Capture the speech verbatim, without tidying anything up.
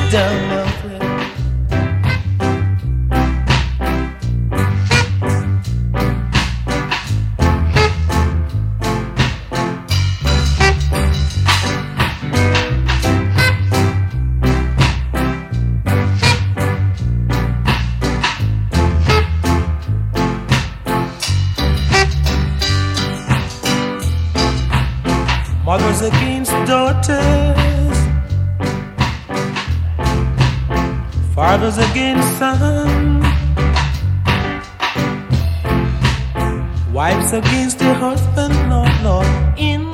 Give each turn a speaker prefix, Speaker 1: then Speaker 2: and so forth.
Speaker 1: down out there. Mothers against daughters, fathers against sons, wives against their husband, Lord, Lord, in